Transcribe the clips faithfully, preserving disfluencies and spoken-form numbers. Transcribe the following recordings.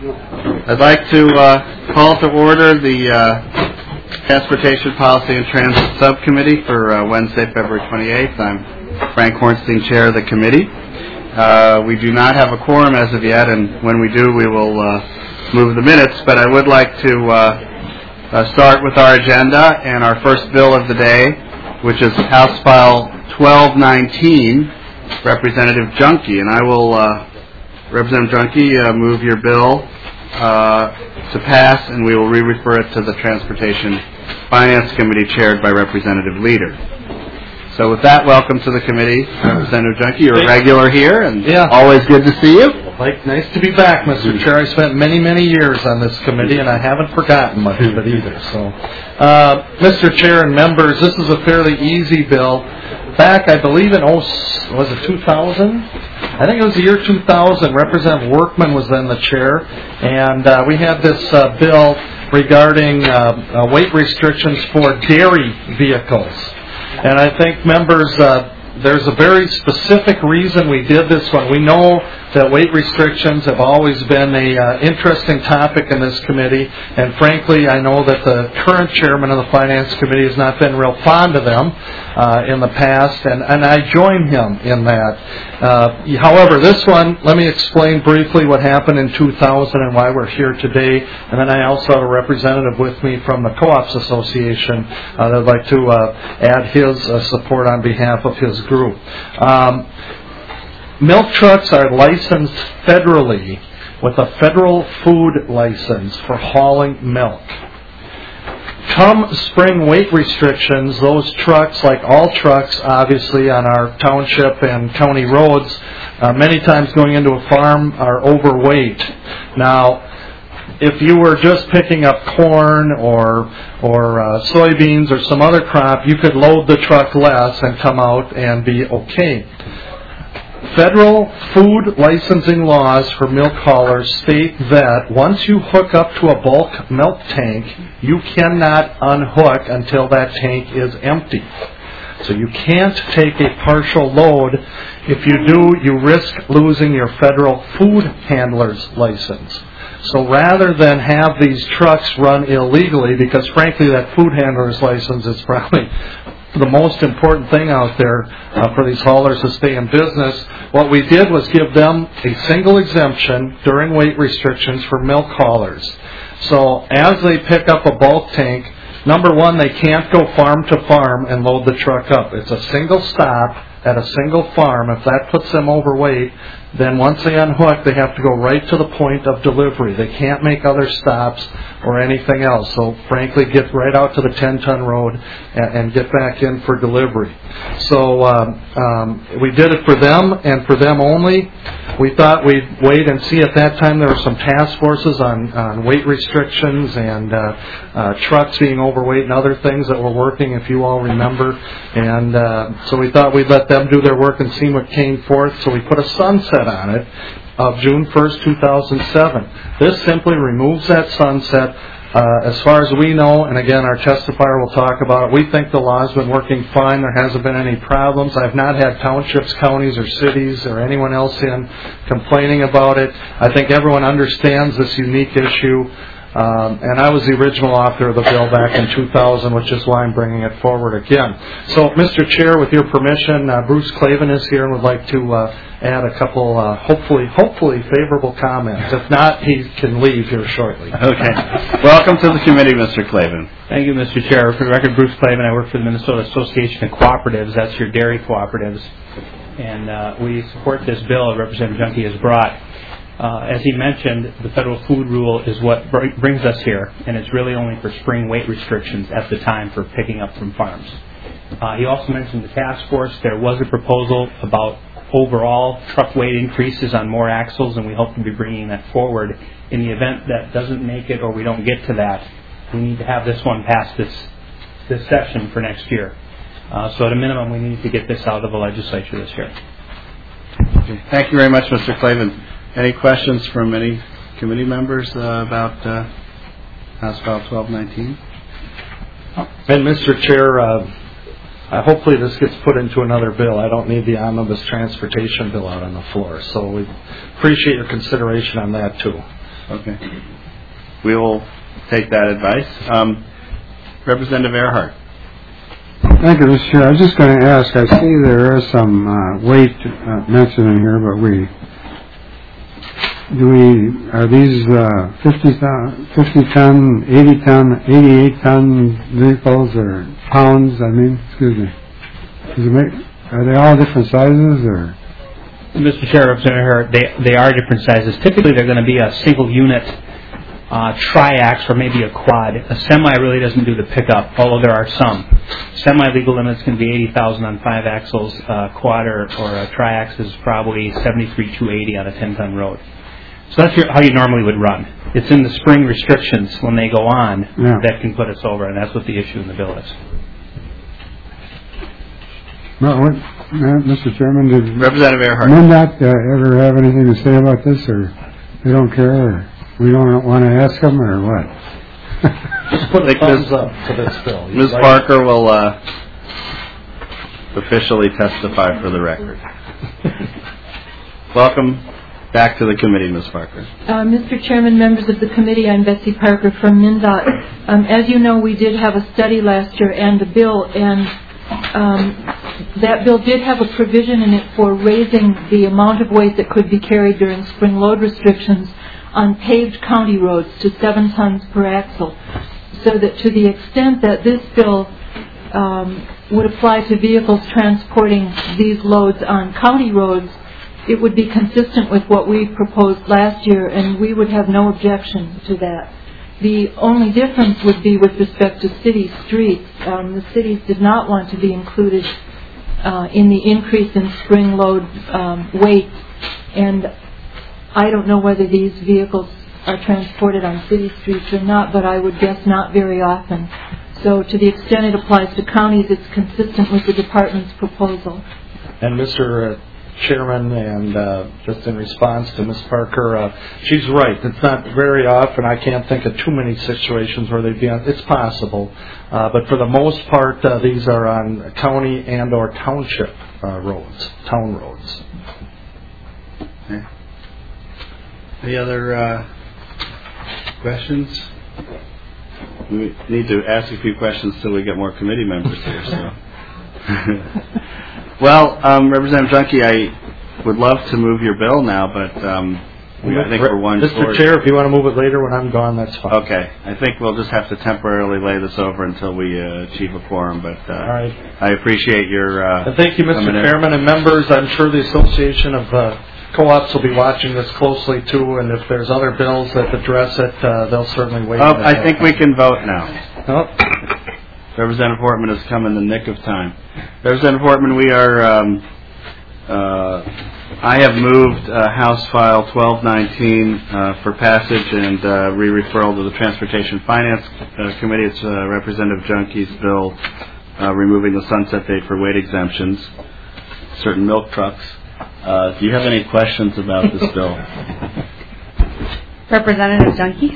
I'd like to uh, call to order the uh, Transportation Policy and Transit Subcommittee for uh, Wednesday, February twenty-eighth. I'm Frank Hornstein, Chair of the committee. Uh, we do not have a quorum as of yet, and when we do, we will uh, move the minutes. But I would like to uh, uh, start with our agenda and our first bill of the day, which is House File twelve nineteen, Representative Junkie. And I will, uh, Representative Junkie, uh, move your bill uh, to pass, and we will re-refer it to the Transportation Finance Committee chaired by Representative Leader. So with that, welcome to the committee, Representative Junkie. You're a regular here, and yeah. Always good to see you. Like, nice to be back, Mister Chair. I spent many, many years on this committee, and I haven't forgotten much of it either. So, uh, Mister Chair and members, this is a fairly easy bill. Back, I believe in, oh, was it two thousand? I think it was the year two thousand. Representative Workman was then the chair, and uh, we had this uh, bill regarding uh, uh, weight restrictions for dairy vehicles. And I think, members, uh, there's a very specific reason we did this one. We know that weight restrictions have always been an uh, interesting topic in this committee, and frankly, I know that the current chairman of the Finance Committee has not been real fond of them uh, in the past, and, and I join him in that. Uh, however, this one, let me explain briefly what happened in two thousand and why we're here today, and then I also have a representative with me from the Co-ops Association uh, that would like to uh, add his uh, support on behalf of his group. Um, Milk trucks are licensed federally with a federal food license for hauling milk. Come spring weight restrictions, those trucks, like all trucks, obviously, on our township and county roads, uh, many times going into a farm, are overweight. Now, if you were just picking up corn or or uh, soybeans or some other crop, you could load the truck less and come out and be okay. Federal food licensing laws for milk haulers state that once you hook up to a bulk milk tank, you cannot unhook until that tank is empty. So you can't take a partial load. If you do, you risk losing your federal food handler's license. So rather than have these trucks run illegally, because frankly that food handler's license is probably the most important thing out there uh, for these haulers to stay in business, what we did was give them a single exemption during weight restrictions for milk haulers. So as they pick up a bulk tank, number one, they can't go farm to farm and load the truck up. It's a single stop at a single farm. If that puts them overweight, then once they unhook, they have to go right to the point of delivery. They can't make other stops or anything else. So, frankly, get right out to the ten-ton road and, and get back in for delivery. So um, um, we did it for them and for them only. We thought we'd wait and see. At that time, there were some task forces on, on weight restrictions and uh, uh, trucks being overweight and other things that were working, if you all remember. And uh, so we thought we'd let them do their work and see what came forth. So we put a sunset on it of June first, two thousand seven. This simply removes that sunset. Uh, as far as we know, and again, our testifier will talk about it, we think the law's been working fine. There hasn't been any problems. I've not had townships, counties, or cities, or anyone else in complaining about it. I think everyone understands this unique issue. Um, and I was the original author of the bill back in two thousand, which is why I'm bringing it forward again. So, Mister Chair, with your permission, uh, Bruce Clavin is here and would like to uh, add a couple, uh, hopefully, hopefully favorable comments. If not, he can leave here shortly. Okay. Welcome to the committee, Mister Clavin. Thank you, Mister Chair. For the record, Bruce Clavin. I work for the Minnesota Association of Cooperatives. That's your dairy cooperatives. And uh, we support this bill that Representative Junkie has brought. Uh, as he mentioned, the federal food rule is what br- brings us here, and it's really only for spring weight restrictions at the time for picking up from farms. Uh, he also mentioned the task force. There was a proposal about overall truck weight increases on more axles, and we hope to be bringing that forward. In the event that doesn't make it or we don't get to that, we need to have this one pass this, this session for next year. Uh, so at a minimum, we need to get this out of the legislature this year. Okay. Thank you very much, Mister Clavin. Any questions from any committee members uh, about uh, House File twelve nineteen? And Mister Chair, uh, uh, hopefully this gets put into another bill. I don't need the omnibus transportation bill out on the floor. So we appreciate your consideration on that too. Okay. We will take that advice. Um, Representative Earhart. Thank you, Mister Chair. I was just going to ask, I see there is some uh, weight uh, mentioned in here, but we, do we, are these uh, fifty ton, fifty ton, eighty ton, eighty-eight ton vehicles or pounds, I mean, excuse me. Does it make, are they all different sizes or? Mister Chair, Representative Earhart, they, they are different sizes. Typically, they're going to be a single unit uh, triax or maybe a quad. A semi really doesn't do the pickup, although there are some. Semi legal limits can be eighty thousand on five axles. Uh, quad or, or a triax is probably seventy-three two eighty on a ten ton road. So that's your, how you normally would run. It's in the spring restrictions when they go on yeah. that can put us over, and that's what the issue in the bill is. Well, what, uh, Mister Chairman, did Representative Earhart. MnDOT uh, ever have anything to say about this, or they don't care, or we don't want to ask them, or what? Just put a thumbs up to this bill. Miz Right. Parker will uh, officially testify for the record. Welcome back to the committee, Miz Parker. Uh, Mister Chairman, members of the committee, I'm Bessie Parker from MnDOT. Um, as you know, we did have a study last year and a bill, and um, that bill did have a provision in it for raising the amount of weight that could be carried during spring load restrictions on paved county roads to seven tons per axle, so that to the extent that this bill um, would apply to vehicles transporting these loads on county roads, it would be consistent with what we proposed last year, and we would have no objection to that. The only difference would be with respect to city streets. Um, the cities did not want to be included uh, in the increase in spring load um, weight, and I don't know whether these vehicles are transported on city streets or not, but I would guess not very often. So to the extent it applies to counties, it's consistent with the department's proposal. And Mister Chairman, and uh, just in response to Miz Parker, uh, she's right. It's not very often. I can't think of too many situations where they'd be on. It's possible, uh, but for the most part, uh, these are on county and or township uh, roads, town roads. Okay. Any other uh, questions? We need to ask a few questions till we get more committee members here. So. Well, um, Representative Junkie, I would love to move your bill now, but um, we, I think we're one Mister short. Chair, if you want to move it later when I'm gone, that's fine. Okay. I think we'll just have to temporarily lay this over until we uh, achieve a quorum, but uh, All right. I appreciate your... Uh, and thank you, Mister Chairman and members. I'm sure the Association of uh, Co-ops will be watching this closely, too, and if there's other bills that address it, uh, they'll certainly wait. Oh, I think we can vote now. Oh. Representative Portman has come in the nick of time. Representative Portman, we are, um, uh, I have moved uh, House File twelve nineteen uh, for passage and uh, re-referral to the Transportation Finance uh, Committee. It's uh, Representative Junkie's bill uh, removing the sunset date for weight exemptions, certain milk trucks. Uh, do you have any questions about this bill? Representative Junkie?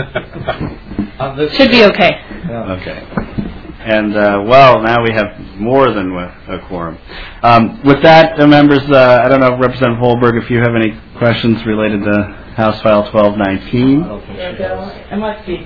Should be okay. Yeah. Okay. And, uh, well, now we have more than a quorum. Um, with that, uh, members, uh, I don't know, Representative Holberg, if you have any questions related to House File twelve nineteen. Okay. All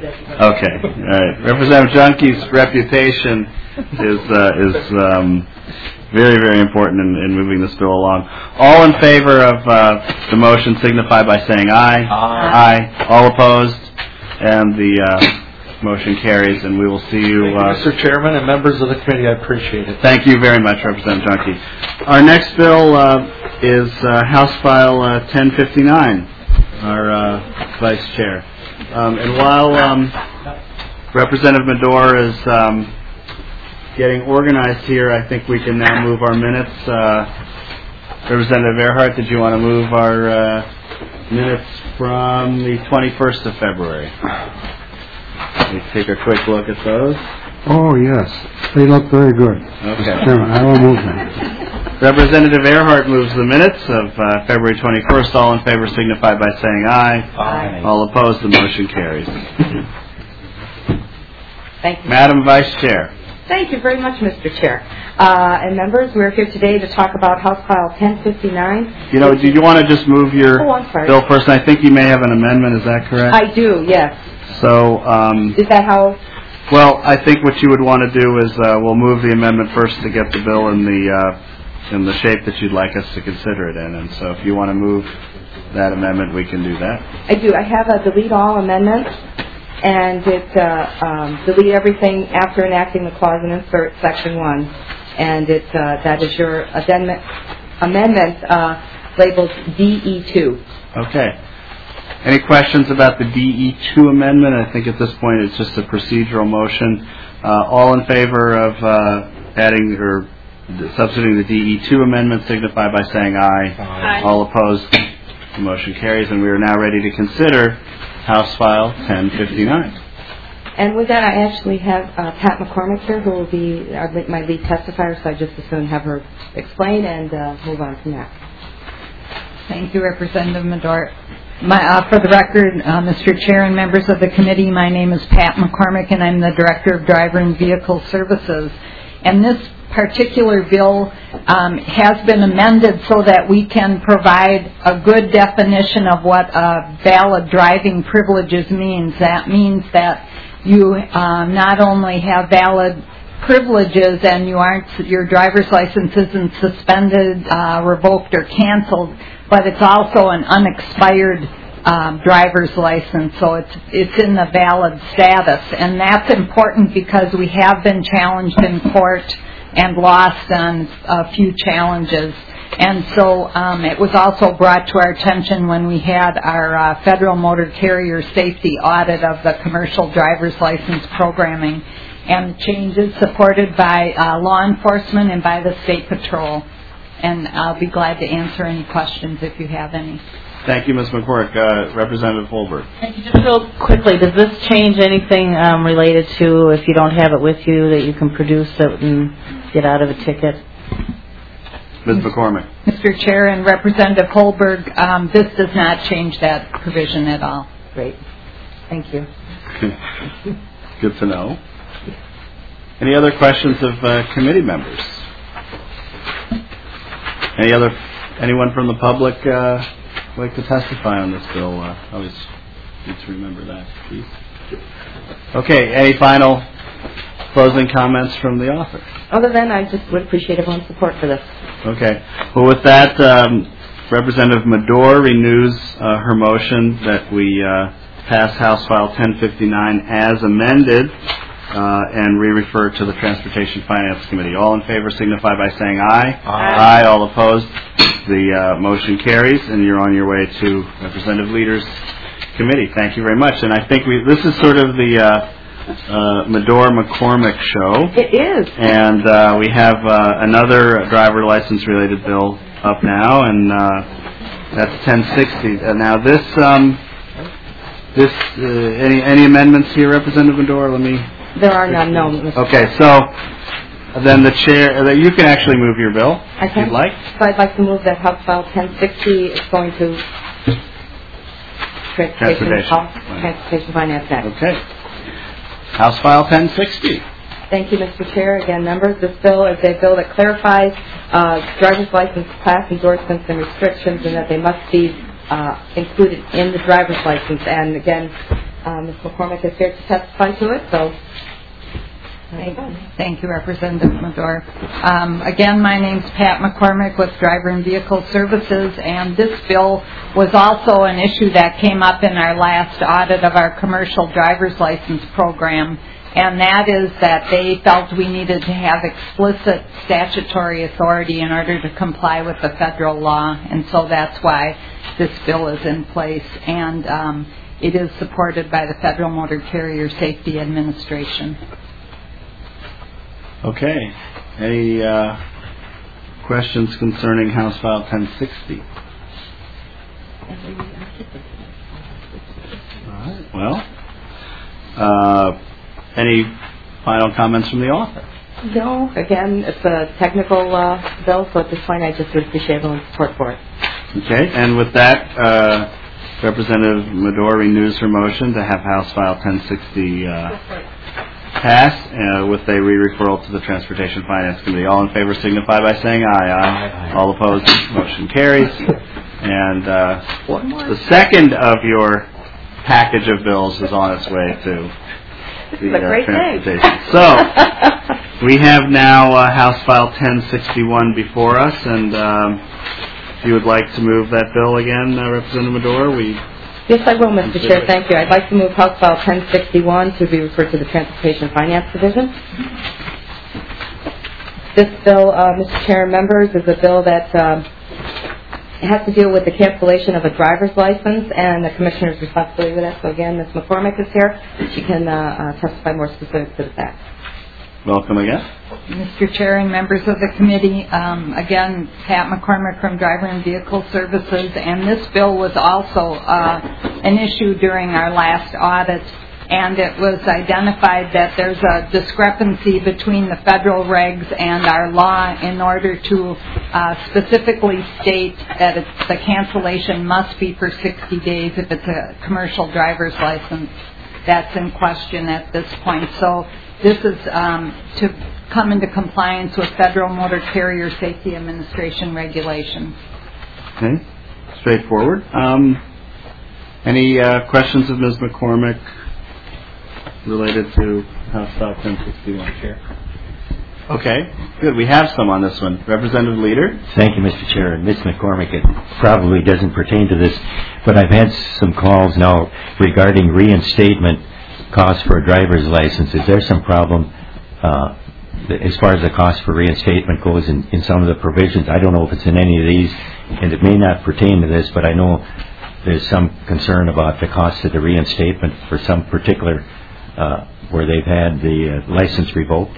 right. Representative Junkie's reputation is uh, is um, very, very important in, in moving this bill along. All in favor of uh, the motion signify by saying aye. Aye. Aye. All opposed? And the... Uh, motion carries, and we will see you. Thank you, Uh, Mister Chairman and members of the committee. I appreciate it. Thank you very much, Representative Junkie. Our next bill uh, is uh, House File uh, ten fifty-nine, our uh, Vice Chair. Um, and while um, Representative Medor is um, getting organized here, I think we can now move our minutes. Uh, Representative Earhart, did you want to move our uh, minutes from the twenty-first of February? Let's take a quick look at those. Oh, yes. They look very good. Okay. Chairman, I will move them. Representative Earhart moves the minutes of uh, February twenty-first. All in favor signify by saying aye. Aye. All opposed, the motion carries. Thank you. Madam Vice Chair. Thank you very much, Mister Chair. Uh, and members, we're here today to talk about House File ten fifty-nine. You know, do you want to just move your Oh, I'm sorry. bill first? I think you may have an amendment. Is that correct? I do, yes. So, um, Is that how? well, I think what you would want to do is uh, we'll move the amendment first to get the bill in the uh, in the shape that you'd like us to consider it in. And so, if you want to move that amendment, we can do that. I do. I have a delete all amendment, and it uh, um, delete everything after enacting the clause and insert section one. And it uh, that is your amendment, amendment uh, labeled D E two. Okay. Any questions about the D E two amendment? I think at this point it's just a procedural motion. Uh, all in favor of uh, adding or substituting the D E two amendment signify by saying aye. Aye. All opposed, the motion carries, and we are now ready to consider House File ten fifty-nine. And with that, I actually have uh, Pat McCormick here, who will be our, my lead testifier, so I just as soon have her explain and uh, move on from that. Thank you, Representative Medor. My, uh, for the record, uh, Mister Chair and members of the committee, my name is Pat McCormick, and I'm the Director of Driver and Vehicle Services. And this particular bill um, has been amended so that we can provide a good definition of what uh, valid driving privileges means. That means that you uh, not only have valid privileges and you aren't, your driver's license isn't suspended, uh, revoked, or canceled, but it's also an unexpired um, driver's license, so it's it's in the valid status. And that's important because we have been challenged in court and lost on a few challenges. And so um, it was also brought to our attention when we had our uh, Federal Motor Carrier Safety Audit of the commercial driver's license programming, and the changes supported by uh, law enforcement and by the State Patrol. And I'll be glad to answer any questions if you have any. Thank you, Miz McCormick. Uh, Representative Holberg. Thank you. Just real quickly, does this change anything um, related to if you don't have it with you that you can produce it and get out of a ticket? Miz McCormick. Mister Chair and Representative Holberg, um, this does not change that provision at all. Great. Thank you. Good to know. Any other questions of uh, committee members? Any other, anyone from the public uh, like to testify on this bill? Uh, always need to remember that, please. Okay, any final closing comments from the author? Other than I just would appreciate everyone's support for this. Okay. Well, with that, um, Representative Medor renews uh, her motion that we uh, pass House File ten fifty-nine as amended uh, and re-refer to the Transportation Finance Committee. All in favor signify by saying aye. Aye. Aye. All opposed. The uh, motion carries, and you're on your way to Representative Leader's committee. Thank you very much. And I think we this is sort of the uh, Uh, Medor McCormick show. It is. And uh, we have uh, another driver license related bill up now, and uh, that's ten sixty. Uh, now this, um, this, uh, any any amendments here, Representative Medor? Let me. There are none, no. Mister Okay, so then the chair, uh, you can actually move your bill I if you'd can. like. So I'd like to move that House File ten sixty is going to Transportation, Transportation. House, Transportation Finance Act. Okay. House File ten sixty. Thank you, Mister Chair. Again, members, this bill is a bill that clarifies uh, driver's license class endorsements and restrictions, and that they must be uh, included in the driver's license. And again, uh, Miz McCormick is here to testify to it. So, Thank, thank you, Representative Medor. Um, again, my name's Pat McCormick with Driver and Vehicle Services, and this bill was also an issue that came up in our last audit of our commercial driver's license program, and that is that they felt we needed to have explicit statutory authority in order to comply with the federal law, and so that's why this bill is in place, and um, it is supported by the Federal Motor Carrier Safety Administration. Okay. Any uh, questions concerning House File ten sixty? All right. Well, uh, any final comments from the author? no, again, it's a technical uh, bill, so at this point I just would appreciate everyone's support for it. Okay. And with that, uh, Representative Medor renews her motion to have House File ten sixty uh, pass uh, with a re-referral to the Transportation Finance Committee. All in favor signify by saying aye. Aye. Aye. All opposed, motion carries. And uh, the second of your package of bills is on its way to the uh, transportation. So we have now uh, House File ten sixty-one before us, and um, if you would like to move that bill again, uh, Representative Medora, we. Yes, I will, Mister Chair. Thank you. I'd like to move House File ten sixty-one to be referred to the Transportation Finance Division. This bill, uh, Mister Chair and members, is a bill that um, has to deal with the cancellation of a driver's license and the Commissioner's responsibility with that. So again, Miz McCormick is here. She can uh, uh, testify more specific to the facts. Welcome again. Mister Chair and members of the committee, um, again, Pat McCormick from Driver and Vehicle Services, and this bill was also uh, an issue during our last audit, and it was identified that there's a discrepancy between the federal regs and our law in order to uh, specifically state that it's, the cancellation must be for sixty days if it's a commercial driver's license that's in question at this point. So this is um, to come into compliance with Federal Motor Carrier Safety Administration regulations. Okay, straightforward. Um, any uh, questions of Miz McCormick related to House File ten sixty-one, Chair? Okay, good. We have some on this one. Representative Leader. Thank you, Mister Chair. And Miz McCormick, it probably doesn't pertain to this, but I've had some calls now regarding reinstatement costs for a driver's license. Is there some problem uh, as far as the cost for reinstatement goes in, in some of the provisions? I don't know if it's in any of these, and it may not pertain to this, but I know there's some concern about the cost of the reinstatement for some particular uh, where they've had the uh, license revoked.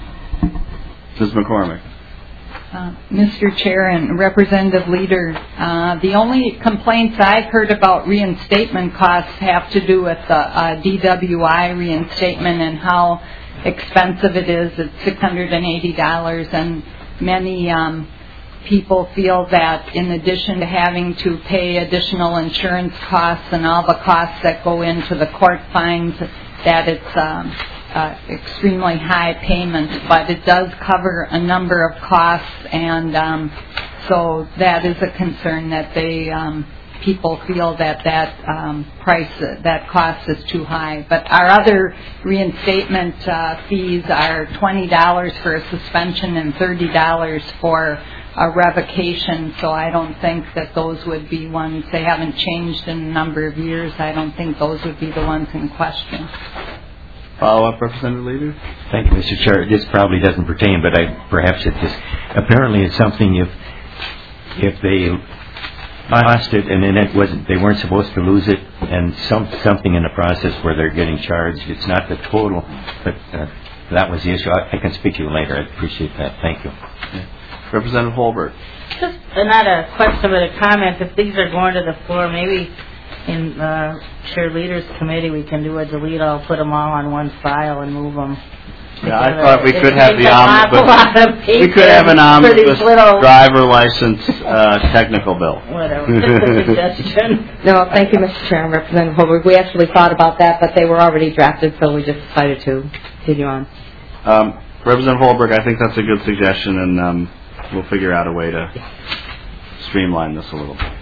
Miz McCormick. Uh, Mister Chair and Representative Leader, uh, the only complaints I've heard about reinstatement costs have to do with the uh, D W I reinstatement and how expensive it is. It's six hundred eighty dollars, and many um, people feel that in addition to having to pay additional insurance costs and all the costs that go into the court fines, that it's um, Uh, extremely high payment, but it does cover a number of costs, and um, so that is a concern that they um, people feel that that um, price, that cost is too high. But our other reinstatement uh, fees are twenty dollars for a suspension and thirty dollars for a revocation, so I don't think that those would be ones, they haven't changed in a number of years. I don't think those would be the ones in question. Follow-up, Representative Leader? Thank you, Mister Chair. This probably doesn't pertain, but I perhaps it just apparently it's something if if they lost it and then it wasn't, they weren't supposed to lose it, and some something in the process where they're getting charged. It's not the total, but uh, that was the issue. I, I can speak to you later. I appreciate that. Thank you. Okay. Representative Holbert. Just uh, not a question, but a comment. If these are going to the floor, maybe in uh, Chair Leaders Committee we can do a delete all, put them all on one file and move them. Yeah, I thought we could have the omnibus. We could have an omnibus driver license uh, technical bill. Whatever. Just a suggestion. No, thank you, Mister Chair and Representative Holbert. We actually thought about that, but they were already drafted, so we just decided to continue on. Um, Representative Holbert, I think that's a good suggestion, and um, we'll figure out a way to streamline this a little bit.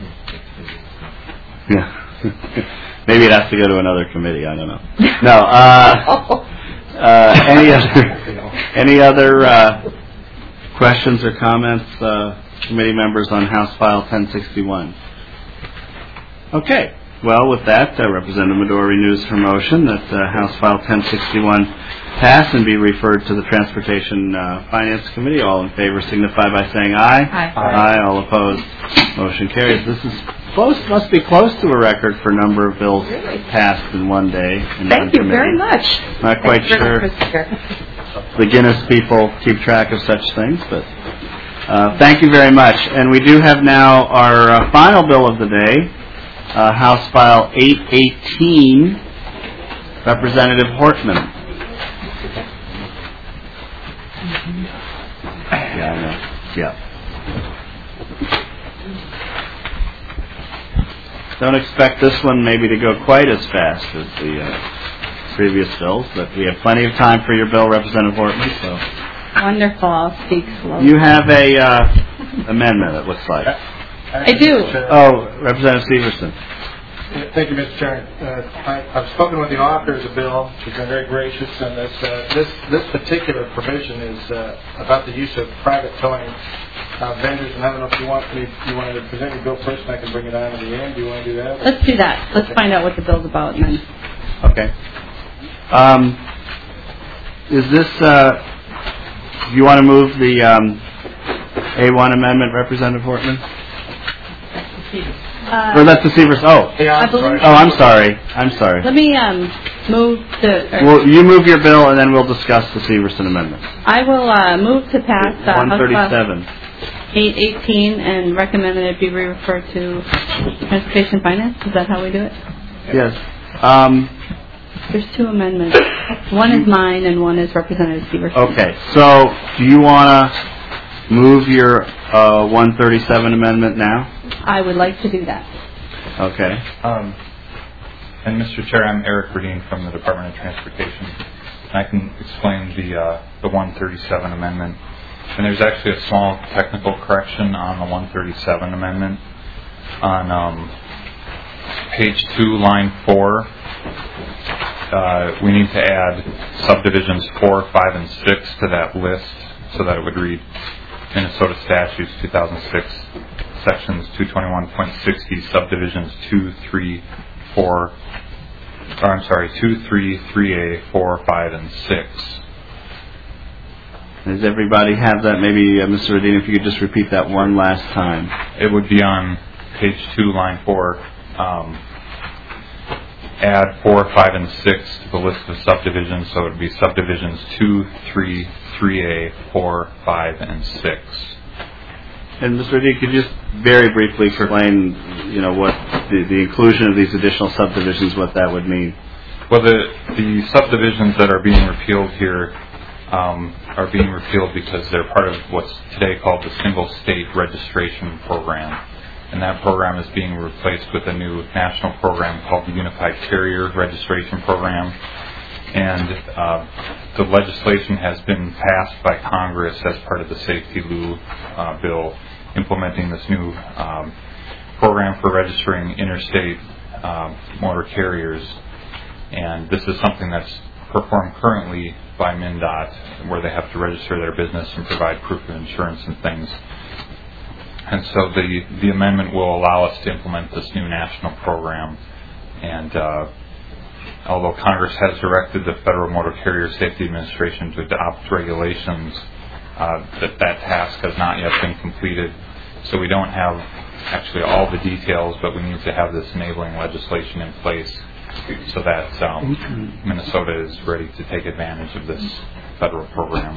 Yeah. Maybe it has to go to another committee. I don't know. No. Uh, uh, any other any other uh, questions or comments, uh, committee members, on House File ten sixty-one? Okay. Well, with that, uh, Representative Medora renews her motion that uh, House File ten sixty-one pass and be referred to the Transportation uh, Finance Committee. All in favor signify by saying aye. Aye. Aye. All opposed. Motion carries. This is close, must be close to a record for number of bills passed in one day. In Thank one you committee. very much. Not quite Thanks sure much, the Guinness people keep track of such things, but uh, thank you very much. And we do have now our uh, final bill of the day, uh, House File eight eighteen, Representative Hortman. Yeah, I know. Yeah. Don't expect this one maybe to go quite as fast as the uh, previous bills, but we have plenty of time for your bill, Representative Hortman. So Wonderful. I'll speak slowly. you have a uh, amendment, it looks like. I do. Oh, Representative Severson. Thank you, Mister Chairman. Uh, I, I've spoken with the author of the bill. She's been very gracious, and this uh, this this particular provision is uh, about the use of private towing uh, vendors. And I don't know if you want me, you want to present your bill first, and I can bring it on at the end. Do you want to do that? Let's do that. Let's find out what the bill's about, and then. Okay. Um, is this? Uh, do you want to move the um, A one amendment, Representative Hortman? Uh, or that's the Severson. Oh. Yeah, I'm I believe- sorry. Oh, I'm sorry. I'm sorry. Let me um, move to. or- Well, you move your bill, and then we'll discuss the Severson amendment. I will uh, move to pass uh, one House Bill thirty-seven. eight eighteen and recommend that it be referred to Transportation Finance. Is that how we do it? Yes. Um, There's two amendments. One is mine, and one is Representative Severson. okay. So, do you want to move your uh, one thirty-seven amendment now? I would like to do that. Okay. Um, and Mister Chair, I'm Eric Berdeen from the Department of Transportation. And I can explain the uh, the one thirty-seven amendment. And there's actually a small technical correction on the one thirty-seven amendment. On um, page two, line four, uh, we need to add subdivisions four, five, and six to that list so that it would read Minnesota Statutes two thousand six. Sections two twenty-one point sixty, subdivisions two, three, four, or I'm sorry, two, three, three A, four, five, and six. Does everybody have that? Maybe, uh, Mister Radin, if you could just repeat that one last time. It would be on page two, line four. Um, add four, five, and six to the list of subdivisions, so it would be subdivisions two, three, three A, four, five, and six. And Mister Radin, could you just very briefly explain, you know, what the, the inclusion of these additional subdivisions, what that would mean? Well, the the subdivisions that are being repealed here um, are being repealed because they're part of what's today called the Single State Registration Program. And that program is being replaced with a new national program called the Unified Carrier Registration Program. And uh, the legislation has been passed by Congress as part of the Safety Lou uh, bill, implementing this new um, program for registering interstate um, motor carriers. And this is something that's performed currently by MnDOT, where they have to register their business and provide proof of insurance and things. And so the, the amendment will allow us to implement this new national program. And uh, although Congress has directed the Federal Motor Carrier Safety Administration to adopt regulations, uh, that that task has not yet been completed. So we don't have actually all the details, but we need to have this enabling legislation in place so that um, Minnesota is ready to take advantage of this federal program.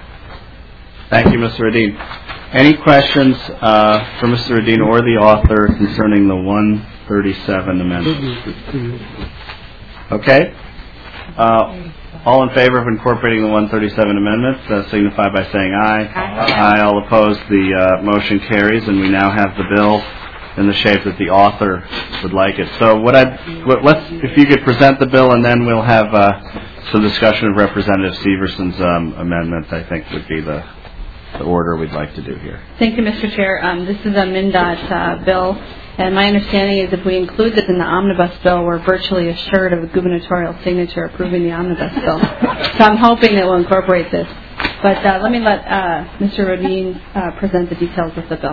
Thank you, Mister Radin. Any questions uh, for Mister Radin or the author concerning the one thirty-seven amendment? Okay. Uh, all in favor of incorporating the one thirty-seven amendment, uh, signify by saying aye. Aye. Aye. All opposed, the uh, motion carries, and we now have the bill in the shape that the author would like it. So, what I what, let's if you could present the bill, and then we'll have uh, some discussion of Representative Severson's um, amendment. I think would be the the order we'd like to do here. Thank you, Mister Chair. Um, this is a MnDOT uh, bill, and my understanding is if we include this in the omnibus bill, we're virtually assured of a gubernatorial signature approving the omnibus bill. So I'm hoping that we'll incorporate this. But uh, let me let uh, Mister Radin uh, present the details of the bill.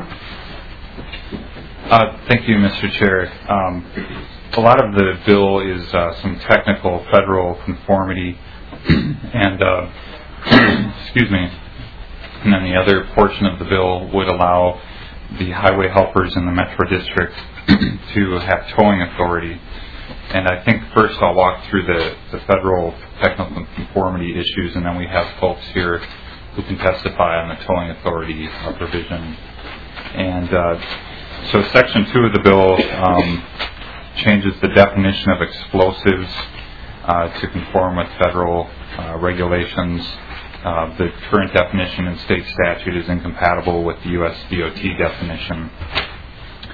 Uh, thank you, Mister Chair. Um, a lot of the bill is uh, some technical federal conformity, and uh, excuse me. And then the other portion of the bill would allow the highway helpers in the Metro District to have towing authority. And I think first I'll walk through the, the federal technical conformity issues, and then we have folks here who can testify on the towing authority provision. And uh, so Section two of the bill um, changes the definition of explosives uh, to conform with federal uh, regulations. Uh, the current definition in state statute is incompatible with the U S D O T definition.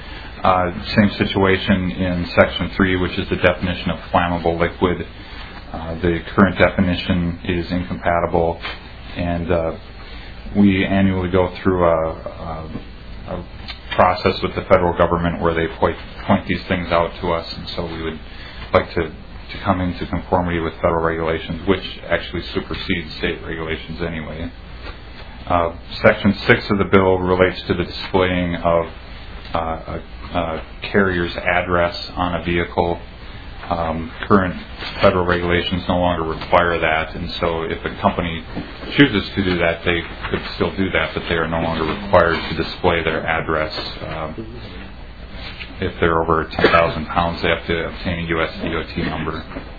Uh, same situation in Section three, which is the definition of flammable liquid. Uh, the current definition is incompatible, and uh, we annually go through a, a, a process with the federal government where they point, point these things out to us, and so we would like to, to come into conformity with federal regulations, which actually supersedes state regulations anyway. Uh, Section six of the bill relates to the displaying of uh, a, a carrier's address on a vehicle. Um, current federal regulations no longer require that, and so if a company chooses to do that, they could still do that, but they are no longer required to display their address. Um, if they're over ten thousand pounds, they have to obtain a U S D O T number.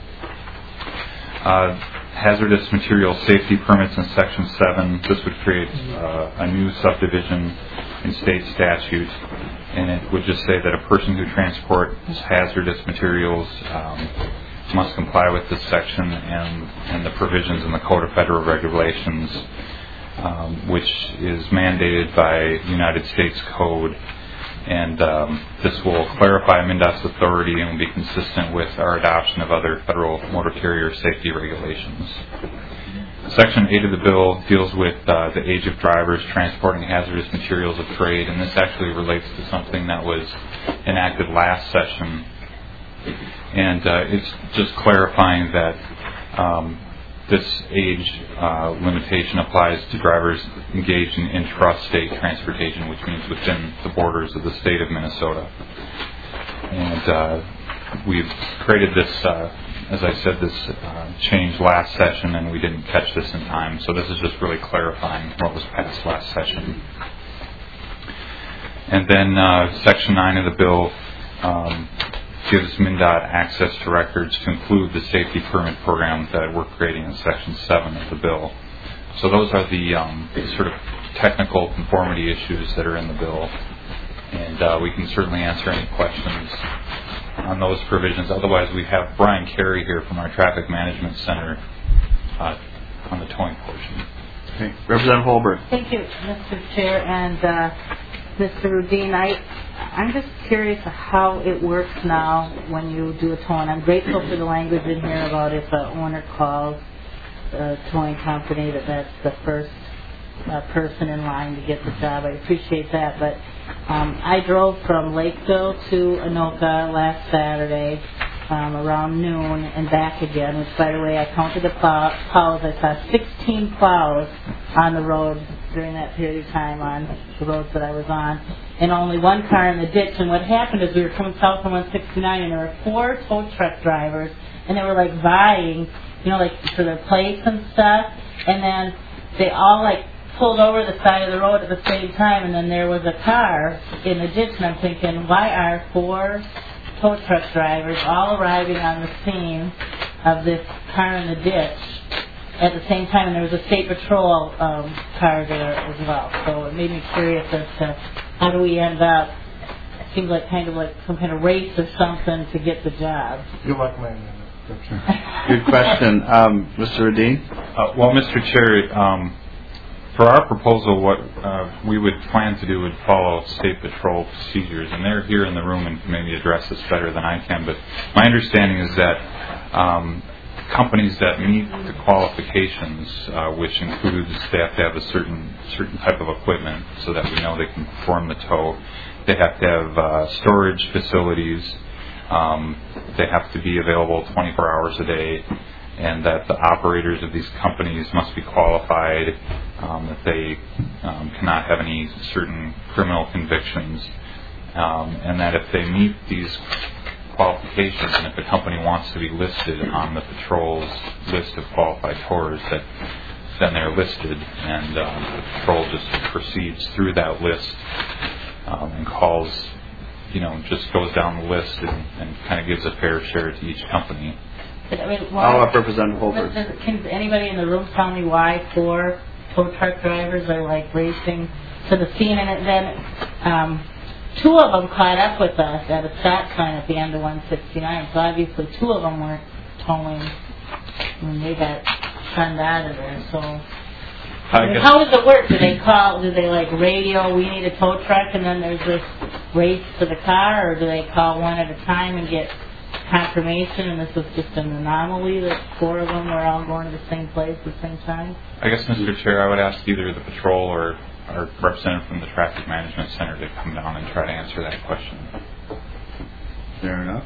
Uh, hazardous material safety permits in Section seven. This would create uh, a new subdivision in state statute, and it would just say that a person who transports hazardous materials um, must comply with this section and, and the provisions in the Code of Federal Regulations, um, which is mandated by United States Code. And um, this will clarify MnDOT's authority and will be consistent with our adoption of other federal motor carrier safety regulations. Section eight of the bill deals with uh, the age of drivers transporting hazardous materials of trade, and this actually relates to something that was enacted last session. And uh, it's just clarifying that um, this age uh, limitation applies to drivers engaged in intrastate transportation, which means within the borders of the state of Minnesota. And uh, we've created this, uh, as I said, this uh, change last session, and we didn't catch this in time. So this is just really clarifying what was passed last session. And then uh, Section nine of the bill um, gives MnDOT access to records to include the safety permit program that we're creating in Section seven of the bill. So those are the um, sort of technical conformity issues that are in the bill. And uh, we can certainly answer any questions on those provisions. Otherwise, we have Brian Carey here from our Traffic Management Center uh, on the towing portion. Okay. Representative Holbert. Thank you, Mister Chair, and uh, Mister Rudin. I, I'm just curious how it works now when you do a towing. I'm grateful for the language in here about if an owner calls a towing company that that's the first uh, person in line to get the job. I appreciate that, but um, I drove from Lakeville to Anoka last Saturday um, around noon and back again, which, by the way, I counted the plow- plows. I saw sixteen plows on the road during that period of time on the roads that I was on, and only one car in the ditch. And what happened is we were coming south from one sixty-nine, and there were four tow truck drivers, and they were like vying, you know, like for their plates and stuff, and then they all like pulled over the side of the road at the same time, and then there was a car in the ditch, and I'm thinking, why are four tow truck drivers all arriving on the scene of this car in the ditch at the same time? And there was a state patrol um, car there as well, so it made me curious as to how do we end up, it seems like kind of like some kind of race or something to get the job. You like my Good question. Um, Mister Radin? Uh, well, Mister Chair, um, for our proposal, what uh, we would plan to do would follow state patrol procedures, and they're here in the room and can maybe address this better than I can, but my understanding is that um, companies that meet the qualifications, uh, which includes they have to have a certain certain type of equipment so that we know they can perform the tow, they have to have uh, storage facilities, um, they have to be available twenty-four hours a day, and that the operators of these companies must be qualified, um, that they um, cannot have any certain criminal convictions, um, and that if they meet these qualifications, and if the company wants to be listed on the patrol's list of qualified towers, that then they're listed, and um, the patrol just proceeds through that list um, and calls, you know, just goes down the list and, and kind of gives a fair share to each company. I mean, I'll have Representative Holbert. Can anybody in the room tell me why four tow truck drivers are like racing to the scene? And then um, two of them caught up with us at a stop sign at the end of one sixty-nine. So obviously two of them weren't towing when they got shunned out of there. So I mean, how does it work? Do they call? Do they like radio? We need a tow truck, and then there's this race to the car, or do they call one at a time and get confirmation and this was just an anomaly that four of them were all going to the same place at the same time? I guess, Mister Chair, I would ask either the patrol or our representative from the Traffic Management Center to come down and try to answer that question. Fair enough.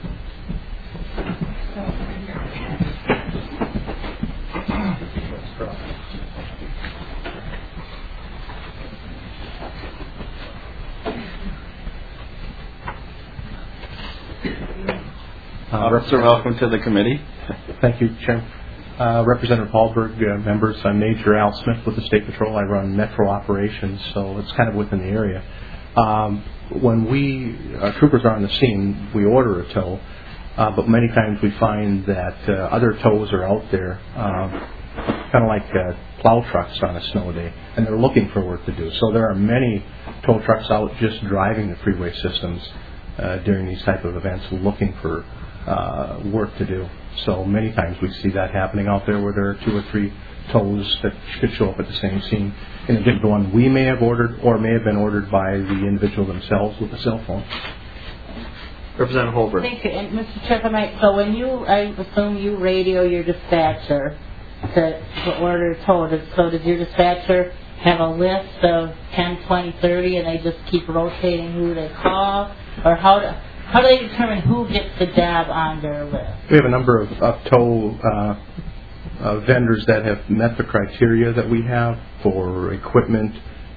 Uh, Officer, welcome to the committee. Thank you, Chair. Uh, Representative Hallberg, uh, members, I'm Major Al Smith with the State Patrol. I run Metro operations, so it's kind of within the area. Um, when we, our troopers are on the scene, we order a tow, uh, but many times we find that uh, other tows are out there, uh, kind of like uh, plow trucks on a snow day, and they're looking for work to do. So there are many tow trucks out just driving the freeway systems uh, during these type of events, looking for uh, work to do. So many times we see that happening out there where there are two or three tows that could show up at the same scene. In addition to one we may have ordered or may have been ordered by the individual themselves with a cell phone. Representative Holbrook. Thank you. And Mister Chair, if I might, so when you, I assume you radio your dispatcher to, to order a tow, so does your dispatcher have a list of ten, twenty, thirty and they just keep rotating who they call? Or how do, how do they determine who gets the job on their list? We have a number of, of tow uh, uh, vendors that have met the criteria that we have for equipment,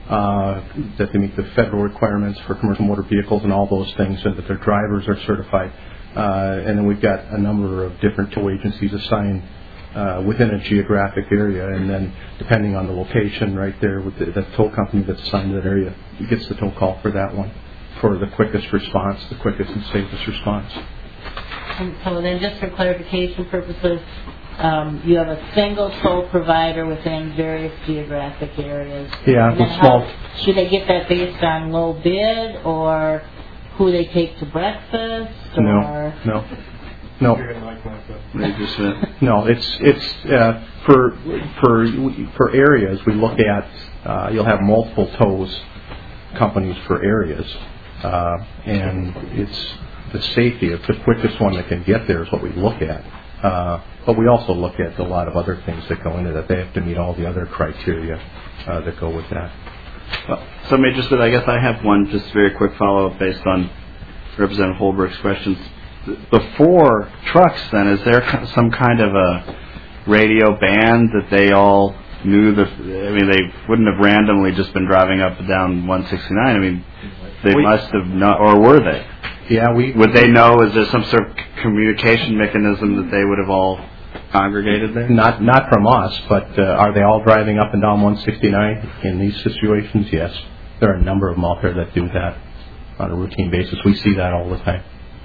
uh, that they meet the federal requirements for commercial motor vehicles and all those things, and that their drivers are certified. Uh, and then we've got a number of different tow agencies assigned uh, within a geographic area, and then depending on the location right there with the, the tow company that's assigned to that area gets the tow call for that one, for the quickest response, the quickest and safest response. And so then just for clarification purposes, um, you have a single toll provider within various geographic areas. Yeah, and then with small. How, should they get that based on low bid or who they take to breakfast? Or No, no, no. Major Smith. No, it's it's uh, for for for areas we look at. Uh, you'll have multiple tows companies for areas, uh, and it's the safety of the quickest one that can get there is what we look at. Uh, but we also look at a lot of other things that go into that. They have to meet all the other criteria uh, that go with that. Well, so, Major Smith, I guess I have one just very quick follow-up based on Representative Holbrook's questions. Before trucks, then, is there some kind of a radio band that they all knew that? I mean, they wouldn't have randomly just been driving up and down one sixty-nine. I mean, they we, must have not, or were they? Yeah, we would they know? Is there some sort of communication mechanism that they would have all congregated there? Not, not from us, but uh, are they all driving up and down one sixty-nine in these situations? Yes, there are a number of them out there that do that on a routine basis. We see that all the time.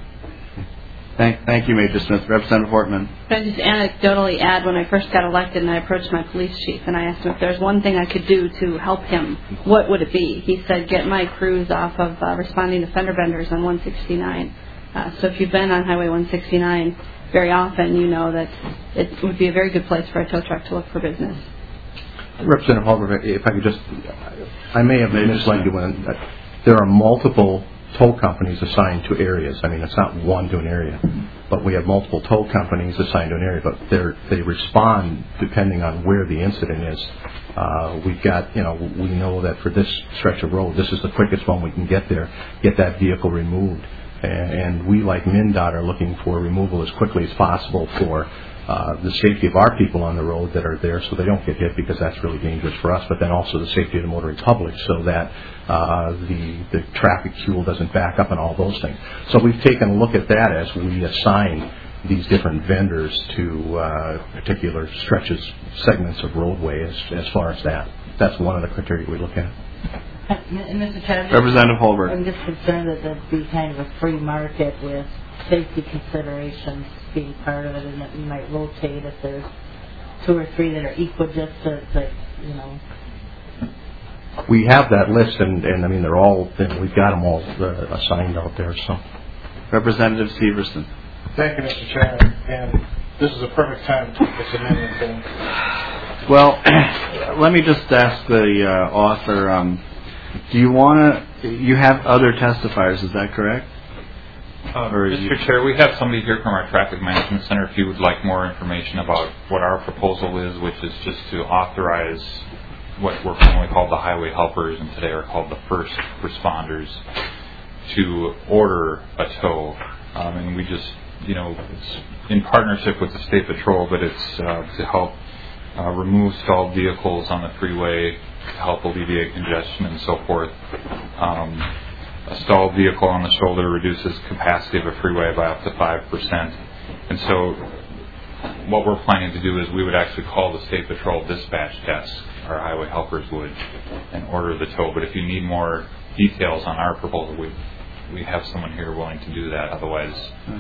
Thank, thank you, Major Smith. Representative Hortman. Can I just anecdotally add, when I first got elected and I approached my police chief and I asked him if there's one thing I could do to help him, what would it be? He said, get my crews off of uh, responding to fender benders on one sixty-nine. Uh, so if you've been on Highway one sixty-nine very often, you know that it would be a very good place for a tow truck to look for business. Representative Holbrook, if I could just, I may have misled you when uh, there are multiple tow companies assigned to areas. I mean, it's not one to an area, but we have multiple tow companies assigned to an area, but they're, they respond depending on where the incident is. Uh, we've got, you know, we know that for this stretch of road, this is the quickest one we can get there, get that vehicle removed. And, and we, like MnDOT, are looking for removal as quickly as possible for Uh, the safety of our people on the road that are there so they don't get hit, because that's really dangerous for us, but then also the safety of the motoring public so that uh, the, the traffic fuel doesn't back up and all those things. So we've taken a look at that as we assign these different vendors to uh, particular stretches, segments of roadway as, as far as that. That's one of the criteria we look at. And Mister Chair, Representative Holbrook. I'm just concerned that there'd be kind of a free market with safety considerations being part of it, and that we might rotate if there's two or three that are equidistant, that, you know. We have that list, and, and I mean, they're all, we've got them all uh, assigned out there, so. Representative Severson. Thank you, Mister Chairman, and this is a perfect time to put this amendment in. Well, let me just ask the uh, author, um, do you want to, you have other testifiers, is that correct? Uh, Or Mister you- Chair, we have somebody here from our Traffic Management Center if you would like more information about what our proposal is, which is just to authorize what were formerly called the highway helpers and today are called the first responders to order a tow. Um, and we just, you know, it's in partnership with the State Patrol, but it's uh, to help uh, remove stalled vehicles on the freeway, to help alleviate congestion and so forth. Um, a stalled vehicle on the shoulder reduces capacity of a freeway by up to five percent. And so what we're planning to do is we would actually call the State Patrol dispatch desk, our highway helpers would, and order the tow. But if you need more details on our proposal, we we have someone here willing to do that. Otherwise,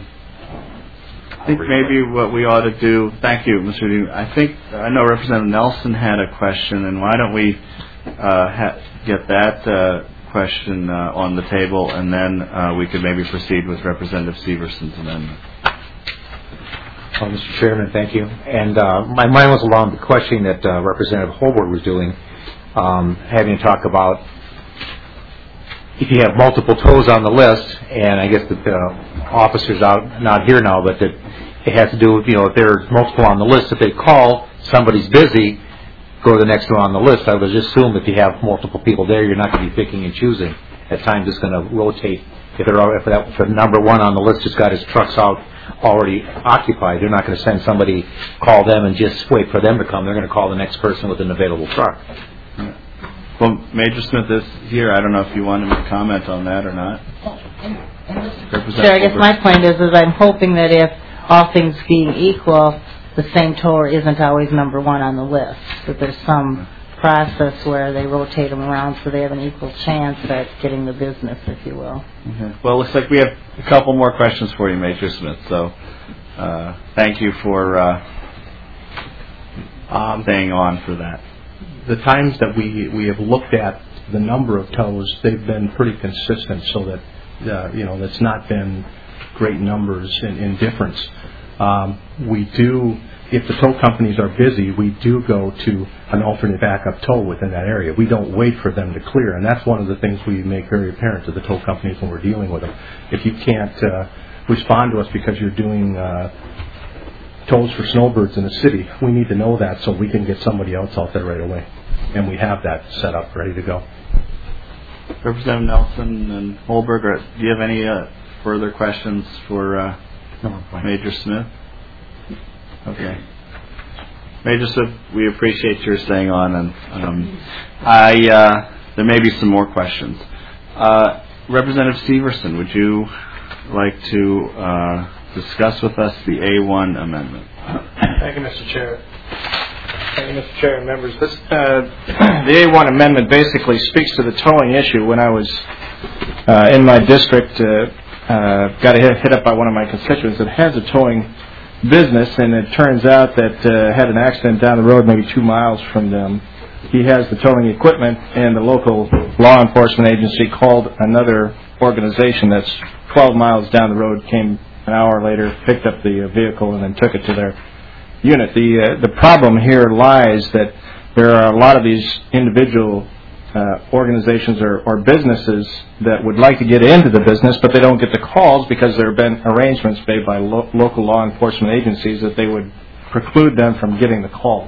I think maybe what we ought to do, thank you, Mister Dean. I think, I know Representative Nelson had a question, and why don't we uh, ha- get that uh, question uh, on the table, and then uh, we could maybe proceed with Representative Severson's amendment. Uh, Mister Chairman, thank you. And uh, my mind was along the question that uh, Representative Holberg was doing, um, having to talk about if you have multiple tows on the list, and I guess that the officers out not here now, but that it has to do with, you know, if there's multiple on the list, if they call, somebody's busy, go to the next one on the list. I would just assume if you have multiple people there, you're not going to be picking and choosing. At times it's going to rotate. If, they're, if, that, if the number one on the list just got his trucks out already occupied, they're not going to send somebody, call them and just wait for them to come. They're going to call the next person with an available truck. Well, Major Smith is here. I don't know if you want him to comment on that or not. Sure, I guess my point is, is I'm hoping that if all things being equal, the same tower isn't always number one on the list, that there's some process where they rotate them around so they have an equal chance at getting the business, if you will. Okay. Well, it looks like we have a couple more questions for you, Major Smith. So uh, thank you for uh, um, staying on for that. The times that we, we have looked at the number of tows, they've been pretty consistent, so that uh, you know that's not been great numbers in, in difference. Um, we do, if the tow companies are busy, we do go to an alternate backup tow within that area. We don't wait for them to clear, and that's one of the things we make very apparent to the tow companies when we're dealing with them. If you can't uh, respond to us because you're doing uh, tows for snowbirds in the city, we need to know that so we can get somebody else out there right away. And we have that set up, ready to go. Representative Nelson and Holberg, do you have any uh, further questions for uh, no, Major Smith? Okay. Major Smith, we appreciate your staying on, and um, I uh, there may be some more questions. Uh, Representative Severson, would you like to uh, discuss with us the A one amendment? Thank you, Mister Chair. Thank you, Mister Chair and members. This, uh, the A one amendment basically speaks to the towing issue. When I was uh, in my district, uh, uh, got hit, hit up by one of my constituents that has a towing business, and it turns out that uh, had an accident down the road, maybe two miles from them. He has the towing equipment, and the local law enforcement agency called another organization that's twelve miles down the road, came an hour later, picked up the vehicle, and then took it to their unit. The uh, the problem here lies that there are a lot of these individual uh, organizations or, or businesses that would like to get into the business, but they don't get the calls because there have been arrangements made by lo- local law enforcement agencies that they would preclude them from getting the calls.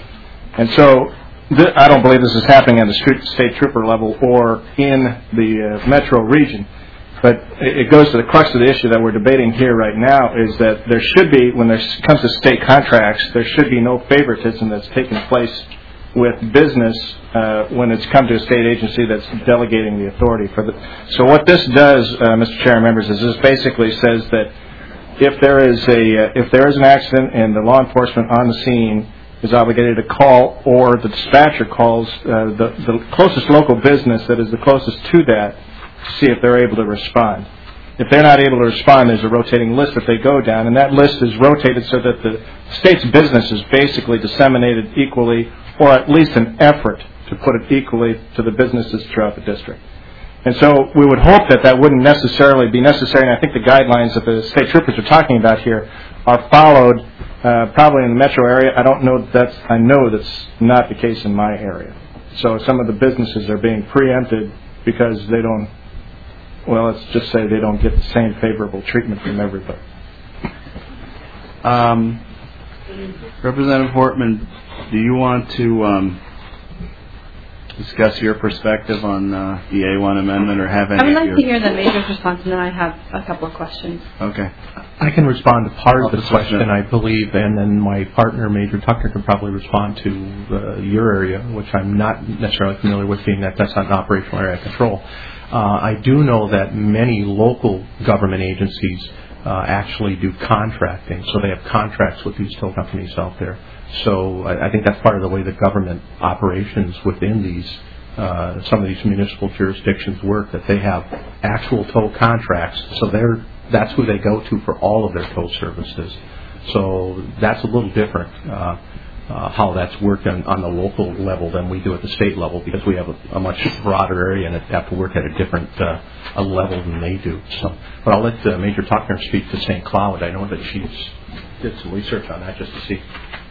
And so th- I don't believe this is happening at the street, state trooper level or in the uh, metro region. But it goes to the crux of the issue that we're debating here right now, is that there should be, when it comes to state contracts, there should be no favoritism that's taking place with business uh, when it's come to a state agency that's delegating the authority for the. So what this does, uh, Mister Chair and members, is this basically says that if there is a uh, if there is an accident and the law enforcement on the scene is obligated to call, or the dispatcher calls uh, the the closest local business that is the closest to that, to see if they're able to respond. If they're not able to respond, there's a rotating list that they go down, and that list is rotated so that the state's business is basically disseminated equally, or at least an effort to put it equally to the businesses throughout the district. And so we would hope that that wouldn't necessarily be necessary, and I think the guidelines that the state troopers are talking about here are followed uh, probably in the metro area. I don't know that that's, I know that's not the case in my area. So some of the businesses are being preempted because they don't well, let's just say they don't get the same favorable treatment from everybody. Um, Representative Hortman, do you want to um, discuss your perspective on uh, the A one amendment, or have any I would of like your... to hear the major's response, and then I have a couple of questions. Okay. I can respond to part of the Officer question, Smith. I believe, and then my partner, Major Tucker, can probably respond to uh, your area, which I'm not necessarily familiar with, being that that's not an operational area of control. Uh, I do know that many local government agencies uh, actually do contracting, so they have contracts with these tow companies out there. So I, I think that's part of the way the government operations within these uh, some of these municipal jurisdictions work, that they have actual tow contracts, so they're that's who they go to for all of their tow services. So that's a little different uh, uh, how that's worked on, on the local level than we do at the state level, because we have a, a much broader area and have to work at a different uh, a level than they do. So, but I'll let uh, Major Tucker speak to Saint Cloud. I know that she's did some research on that just to see.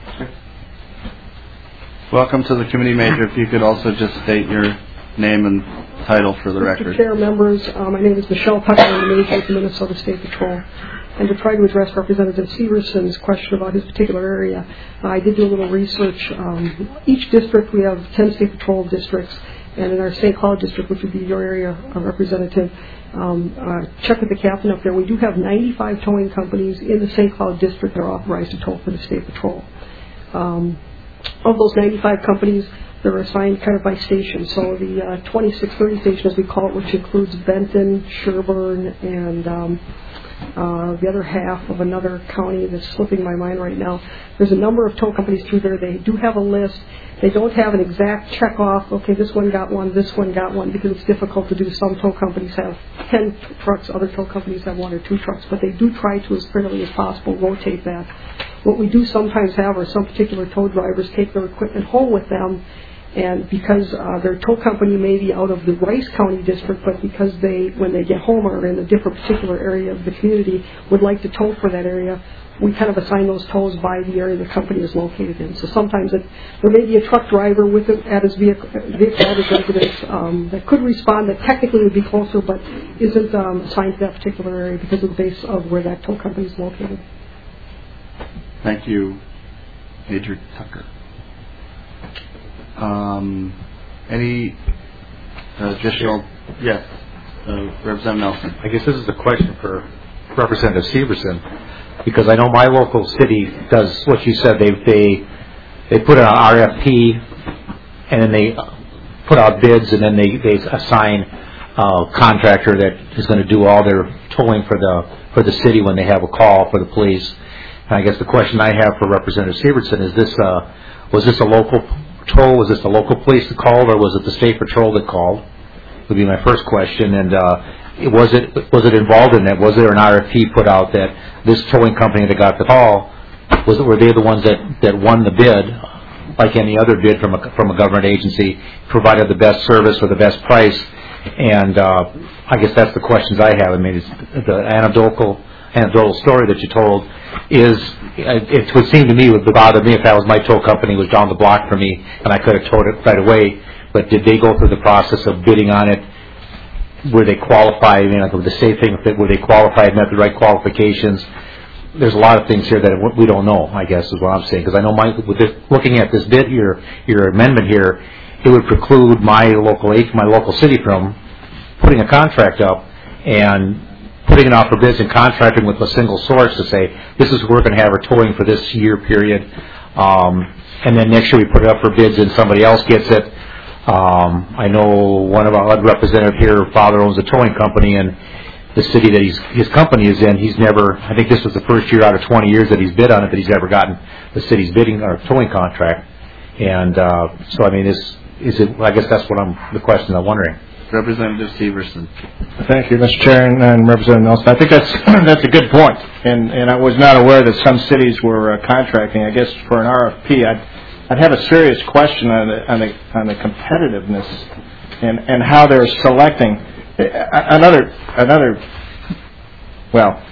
Welcome to the committee, Major. If you could also just state your name and title for the record. Mister Chair, members, uh, my name is Michelle Tucker. I'm the Major of the Minnesota State Patrol. And to try to address Representative Severson's question about his particular area, uh, I did do a little research. Um, each district, we have ten State Patrol districts, and in our Saint Cloud district, which would be your area, uh, Representative, um, uh, check with the captain up there. We do have ninety-five towing companies in the Saint Cloud district that are authorized to tow for the State Patrol. Um, of those ninety-five companies, they're assigned kind of by station. So the uh, twenty-six thirty station, as we call it, which includes Benton, Sherburne, and um, uh, the other half of another county that's slipping my mind right now. There's a number of tow companies through there. They do have a list. They don't have an exact check off, okay, this one got one, this one got one, because it's difficult to do. Some tow companies have ten trucks, other tow companies have one or two trucks, but they do try to, as fairly as possible, rotate that. What we do sometimes have are some particular tow drivers take their equipment home with them, and because uh, their tow company may be out of the Rice County district, but because they, when they get home, are in a different particular area of the community, would like to tow for that area, we kind of assign those tows by the area the company is located in. So sometimes it, there may be a truck driver with it at his vehicle, vehicle at his residence um, that could respond, that technically would be closer, but isn't um, assigned to that particular area because of the base of where that tow company is located. Thank you, Major Tucker. Um, any additional? Yes, uh, Representative Nelson. I guess this is a question for Representative Severson, because I know my local city does what you said. They they they put an R F P, and then they put out bids, and then they they assign a contractor that is going to do all their towing for the for the city when they have a call for the police. And I guess the question I have for Representative Severson is this: uh, was this a local patrol? Was this a local police that called, or was it the state patrol that called? Would be my first question. And uh, was it was it involved in that? Was there an R F P put out that this towing company that got the call, was it, were they the ones that, that won the bid, like any other bid from a from a government agency, provided the best service or the best price? And uh, I guess that's the questions I have. I mean, it's the anecdotal anecdotal story that you told is, it would seem to me, it would bother me if that was my tow company, was down the block from me, and I could have towed it right away. But did they go through the process of bidding on it? Were they qualified? I mean, like the same thing, were they qualified, met the right qualifications? There's a lot of things here that we don't know, I guess, is what I'm saying. Because I know my, with this, looking at this bid, your your amendment here, it would preclude my local my local city from putting a contract up and putting it out for bids and contracting with a single source to say, this is who we're going to have our towing for this year period. Um, and then next year we put it up for bids and somebody else gets it. Um, I know one of our representatives here, father owns a towing company, and the city that he's, his company is in, he's never, I think this was the first year out of twenty years that he's bid on it that he's ever gotten the city's bidding or towing contract. And uh, so, I mean, is, is it, I guess that's what I'm, the question I'm wondering. Representative Severson. Thank you, Mister Chair, and, and Representative Nelson. I think that's that's a good point, and and I was not aware that some cities were uh, contracting. I guess for an R F P, I'd I'd have a serious question on the on the on the competitiveness and and how they're selecting. Another another well.